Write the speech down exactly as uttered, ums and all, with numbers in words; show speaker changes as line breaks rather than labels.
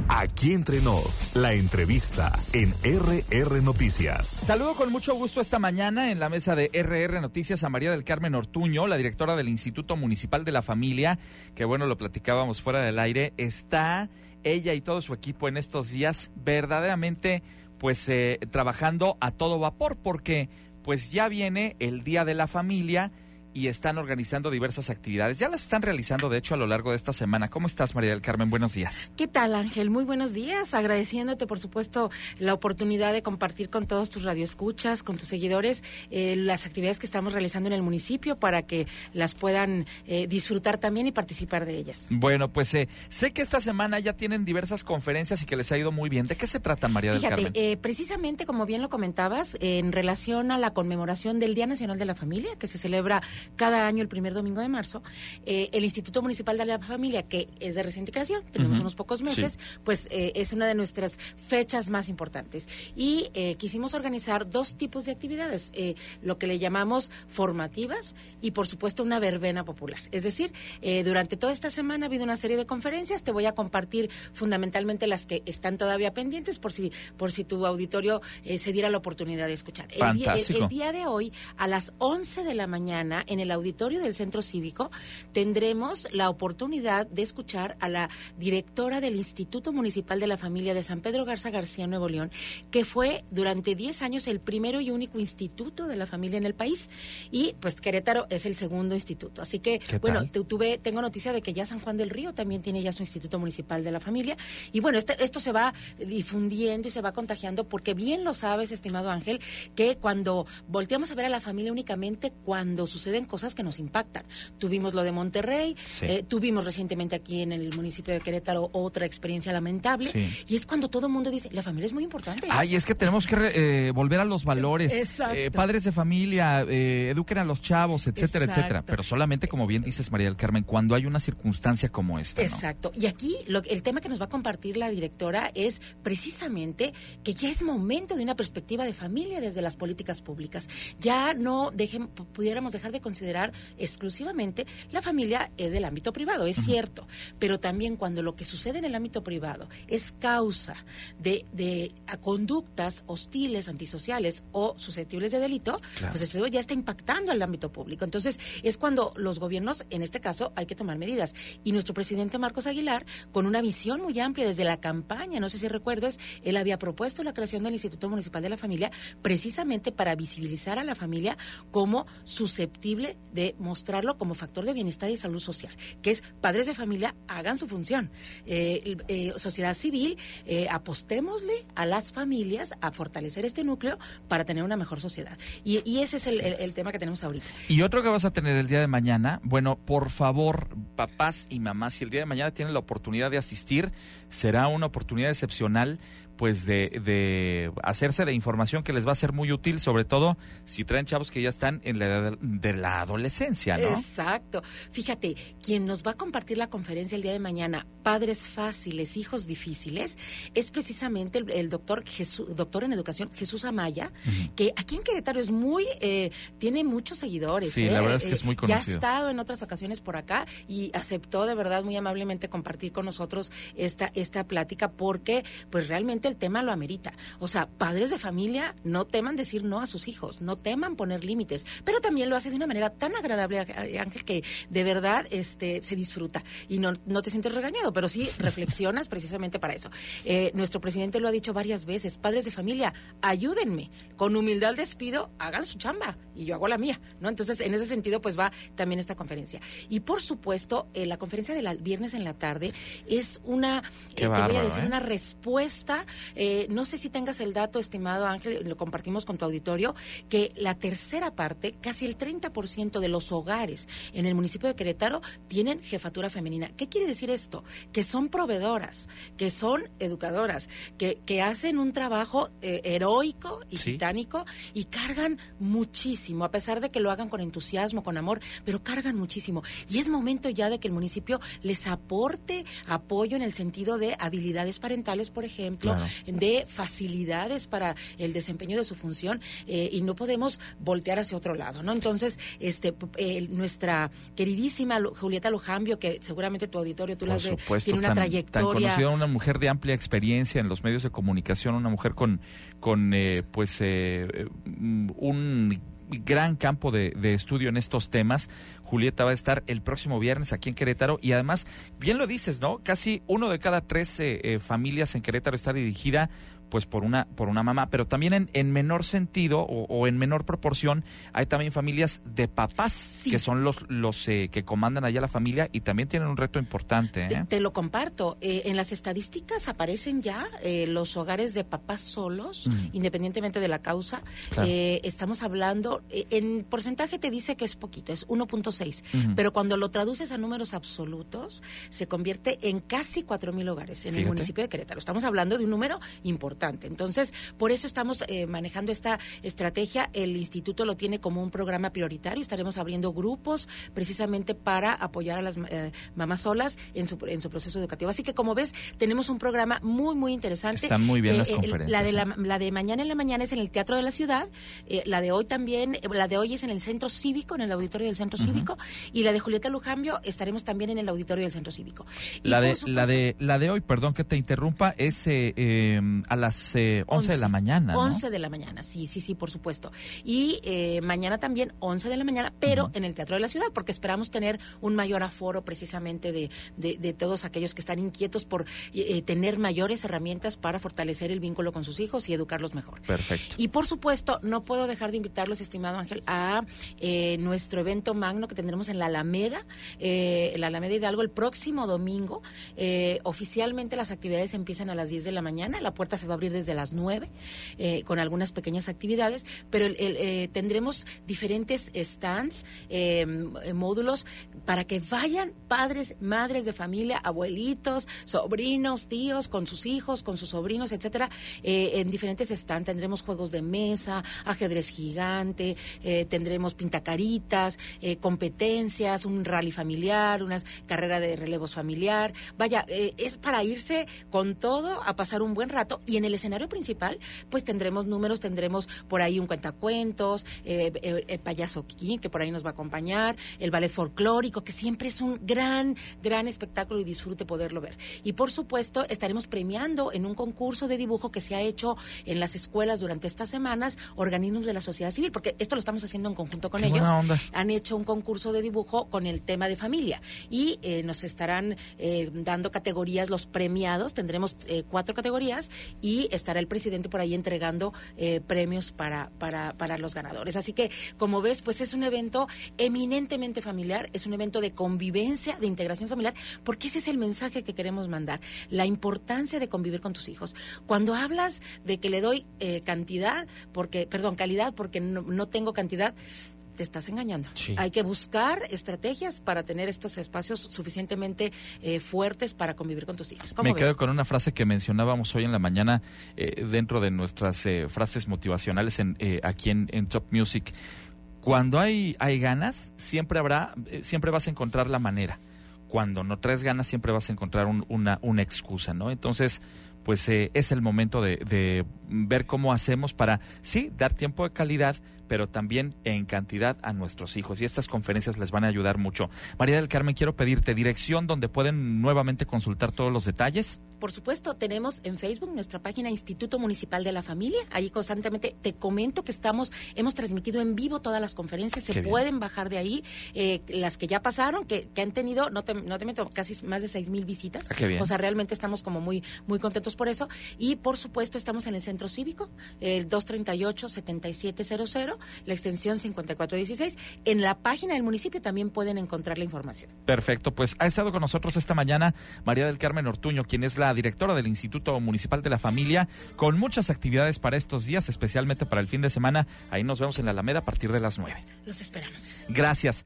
Aquí Entre Nos, la entrevista en R R Noticias.
Saludo con mucho gusto esta mañana en la mesa de R R Noticias a María del Carmen Ortuño, la directora del Instituto Municipal de la Familia, que bueno, lo platicábamos fuera del aire. Está ella y todo su equipo en estos días verdaderamente pues eh, trabajando a todo vapor, porque pues ya viene el Día de la Familia y están organizando diversas actividades. Ya las están realizando, de hecho, a lo largo de esta semana. ¿Cómo estás, María del Carmen? Buenos días.
¿Qué tal, Ángel? Muy buenos días. Agradeciéndote, por supuesto, la oportunidad de compartir con todos tus radioescuchas, con tus seguidores, eh, las actividades que estamos realizando en el municipio para que las puedan eh, disfrutar también y participar de ellas.
Bueno, pues eh, sé que esta semana ya tienen diversas conferencias y que les ha ido muy bien. ¿De qué se tratan, María del
Fíjate,
Carmen?
Eh, precisamente, como bien lo comentabas, eh, en relación a la conmemoración del Día Nacional de la Familia, que se celebra cada año el primer domingo de marzo, eh, el Instituto Municipal de la Familia, que es de reciente creación, tenemos uh-huh. unos pocos meses, sí. pues eh, es una de nuestras fechas más importantes. Y eh, quisimos organizar dos tipos de actividades, eh, lo que le llamamos formativas y, por supuesto, una verbena popular. Es decir, eh, durante toda esta semana ha habido una serie de conferencias, te voy a compartir fundamentalmente las que están todavía pendientes, por si, por si tu auditorio eh, se diera la oportunidad de escuchar. El día, el, el día de hoy, a las once de la mañana, en el auditorio del Centro Cívico, tendremos la oportunidad de escuchar a la directora del Instituto Municipal de la Familia de San Pedro Garza García, Nuevo León, que fue durante diez años el primero y único instituto de la familia en el país, y pues Querétaro es el segundo instituto. Así que, bueno, tuve, tengo noticia de que ya San Juan del Río también tiene ya su Instituto Municipal de la Familia, y bueno, este, esto se va difundiendo y se va contagiando, porque bien lo sabes, estimado Ángel, que cuando volteamos a ver a la familia únicamente cuando suceden cosas que nos impactan. Tuvimos lo de Monterrey, sí. eh, tuvimos recientemente aquí en el municipio de Querétaro otra experiencia lamentable, sí. y es cuando todo el mundo dice, la familia es muy importante.
Ay, es que tenemos que eh, volver a los valores. Eh, padres de familia, eh, eduquen a los chavos, etcétera, Exacto. etcétera. Pero solamente, como bien dices, María del Carmen, cuando hay una circunstancia como esta, ¿no?
Exacto. Y aquí lo, el tema que nos va a compartir la directora es precisamente que ya es momento de una perspectiva de familia desde las políticas públicas. Ya no dejen, pudiéramos dejar de considerar exclusivamente la familia es del ámbito privado, es uh-huh. cierto, pero también cuando lo que sucede en el ámbito privado es causa de, de a conductas hostiles, antisociales o susceptibles de delito, claro. pues eso ya está impactando al ámbito público. Entonces es cuando los gobiernos, en este caso, hay que tomar medidas. Y nuestro presidente Marcos Aguilar, con una visión muy amplia desde la campaña, no sé si recuerdas, él había propuesto la creación del Instituto Municipal de la Familia precisamente para visibilizar a la familia como susceptible de mostrarlo como factor de bienestar y salud social, que es padres de familia, hagan su función. Eh, eh, sociedad civil, eh, apostémosle a las familias a fortalecer este núcleo para tener una mejor sociedad. Y, y ese es el, el, el tema que tenemos ahorita.
Y otro que vas a tener el día de mañana, bueno, por favor, papás y mamás, si el día de mañana tienen la oportunidad de asistir, será una oportunidad excepcional, pues de, de hacerse de información que les va a ser muy útil, sobre todo si traen chavos que ya están en la edad de la adolescencia, ¿no?
Exacto. Fíjate, quien nos va a compartir la conferencia el día de mañana, Padres Fáciles, Hijos Difíciles, es precisamente el, el doctor Jesús, doctor en educación, Jesús Amaya, uh-huh. que aquí en Querétaro es muy, eh, tiene muchos seguidores.
Sí,
eh,
la verdad es que es muy conocido.
Ya ha estado en otras ocasiones por acá y aceptó de verdad muy amablemente compartir con nosotros esta, esta plática, porque pues realmente el tema lo amerita. O sea, padres de familia no teman decir no a sus hijos, no teman poner límites, pero también lo hace de una manera tan agradable, Ángel, que de verdad este se disfruta y no, no te sientes regañado, pero sí reflexionas precisamente para eso. Eh, nuestro presidente lo ha dicho varias veces, padres de familia, ayúdenme, con humildad les pido, hagan su chamba y yo hago la mía, ¿no? Entonces, en ese sentido, pues va también esta conferencia. Y por supuesto, eh, la conferencia del viernes en la tarde es una, eh, te
bárbaro,
voy a decir,
¿eh?
una respuesta. Eh, no sé si tengas el dato, estimado Ángel, lo compartimos con tu auditorio, que la tercera parte, casi el treinta por ciento de los hogares en el municipio de Querétaro tienen jefatura femenina. ¿Qué quiere decir esto? Que son proveedoras, que son educadoras, que, que hacen un trabajo eh, heroico y ¿sí? titánico, y cargan muchísimo, a pesar de que lo hagan con entusiasmo, con amor, pero cargan muchísimo. Y es momento ya de que el municipio les aporte apoyo en el sentido de habilidades parentales, por ejemplo, claro. de facilidades para el desempeño de su función eh, y no podemos voltear hacia otro lado, ¿no? Entonces, este, eh, nuestra queridísima Julieta Lujambio, que seguramente tu auditorio, tú
Por
la ves,
supuesto,
tiene una
tan,
trayectoria.
Tan conocida, una mujer de amplia experiencia en los medios de comunicación, una mujer con, con eh, pues, eh, un gran campo de, de estudio en estos temas. Julieta va a estar el próximo viernes aquí en Querétaro y además, bien lo dices, ¿no? Casi uno de cada tres eh, eh, familias en Querétaro está dirigida pues por una por una mamá, pero también en, en menor sentido o, o en menor proporción hay también familias de papás, sí, que son los los eh, que comandan allá la familia y también tienen un reto importante. ¿eh?
Te, te lo comparto. Eh, en las estadísticas aparecen ya eh, los hogares de papás solos, mm. independientemente de la causa. Claro. Eh, estamos hablando, eh, en porcentaje te dice que es poquito, es uno punto seis, uh-huh. pero cuando lo traduces a números absolutos, se convierte en casi cuatro mil hogares en Fíjate. el municipio de Querétaro. Estamos hablando de un número importante. Entonces, por eso estamos eh, manejando esta estrategia. El instituto lo tiene como un programa prioritario. Estaremos abriendo grupos precisamente para apoyar a las eh, mamás solas en su, en su proceso educativo. Así que, como ves, tenemos un programa muy, muy interesante.
Están muy bien
eh,
las conferencias.
La de,
¿eh?
la, la de mañana en la mañana es en el Teatro de la Ciudad. Eh, la de hoy también, la de hoy es en el Centro Cívico, en el auditorio del Centro uh-huh. Cívico. Y la de Julieta Lujambio estaremos también en el auditorio del Centro Cívico. Y
la, de, supuesto, la, de, la de hoy, perdón que te interrumpa, es eh, eh, a las Eh, once de la mañana, ¿no?
once de la mañana, sí, sí, sí, por supuesto. Y eh, mañana también once de la mañana, pero uh-huh. en el Teatro de la Ciudad, porque esperamos tener un mayor aforo precisamente de, de, de todos aquellos que están inquietos por eh, tener mayores herramientas para fortalecer el vínculo con sus hijos y educarlos mejor.
Perfecto.
Y por supuesto, no puedo dejar de invitarlos, estimado Ángel, a eh, nuestro evento magno que tendremos en la Alameda, eh, la Alameda Hidalgo, el próximo domingo. Eh, oficialmente las actividades empiezan a las diez de la mañana, la puerta se va a abrir desde las nueve, eh, con algunas pequeñas actividades, pero el, el, eh, tendremos diferentes stands, eh, módulos, para que vayan padres, madres de familia, abuelitos, sobrinos, tíos, con sus hijos, con sus sobrinos, etcétera, eh, en diferentes stands. Tendremos juegos de mesa, ajedrez gigante, eh, tendremos pintacaritas, eh, competencias, un rally familiar, una carrera de relevos familiar. Vaya, eh, es para irse con todo a pasar un buen rato. Y en el escenario principal, pues tendremos números, tendremos por ahí un cuentacuentos, eh, eh, el payaso Kiki, que por ahí nos va a acompañar, el ballet folclórico, que siempre es un gran, gran espectáculo y disfrute poderlo ver. Y por supuesto, estaremos premiando en un concurso de dibujo que se ha hecho en las escuelas durante estas semanas, organismos de la sociedad civil, porque esto lo estamos haciendo en conjunto con
Qué
ellos.
buena onda.
Han hecho un concurso de dibujo con el tema de familia y eh, nos estarán eh, dando categorías los premiados. Tendremos eh, cuatro categorías y estará el presidente por ahí entregando eh, premios para, para, para los ganadores. Así que, como ves, pues es un evento eminentemente familiar, es un evento de convivencia, de integración familiar, porque ese es el mensaje que queremos mandar, la importancia de convivir con tus hijos. Cuando hablas de que le doy eh, cantidad, porque, perdón, calidad, porque no, no tengo cantidad, te estás engañando.
Sí. Hay
que buscar estrategias para tener estos espacios suficientemente eh, fuertes para convivir con tus hijos. ¿Cómo
Me
ves?
quedo con una frase que mencionábamos hoy en la mañana eh, dentro de nuestras eh, frases motivacionales en, eh, aquí en, en Top Music. Cuando hay, hay ganas, siempre habrá, eh, siempre vas a encontrar la manera. Cuando no traes ganas, siempre vas a encontrar un, una, una excusa, ¿no? Entonces, pues eh, es el momento de, de ver cómo hacemos para, sí, dar tiempo de calidad, pero también en cantidad a nuestros hijos. Y estas conferencias les van a ayudar mucho. María del Carmen, quiero pedirte dirección donde pueden nuevamente consultar todos los detalles.
Por supuesto, tenemos en Facebook nuestra página Instituto Municipal de la Familia. Ahí constantemente te comento que estamos, hemos transmitido en vivo todas las conferencias. Se pueden bajar de ahí. Eh, las que ya pasaron, que, que han tenido, no te, no te meto, casi más de seis mil visitas.
Ah, qué bien.
O sea, realmente estamos como muy, muy contentos por eso. Y por supuesto, estamos en el Centro Cívico, el dos treinta y ocho, setenta y siete cero cero. La extensión cincuenta y cuatro dieciséis. En la página del municipio también pueden encontrar la información.
Perfecto, pues ha estado con nosotros esta mañana María del Carmen Ortuño, quien es la directora del Instituto Municipal de la Familia, con muchas actividades para estos días, especialmente para el fin de semana. Ahí nos vemos en la Alameda a partir de las nueve.
Los esperamos.
Gracias.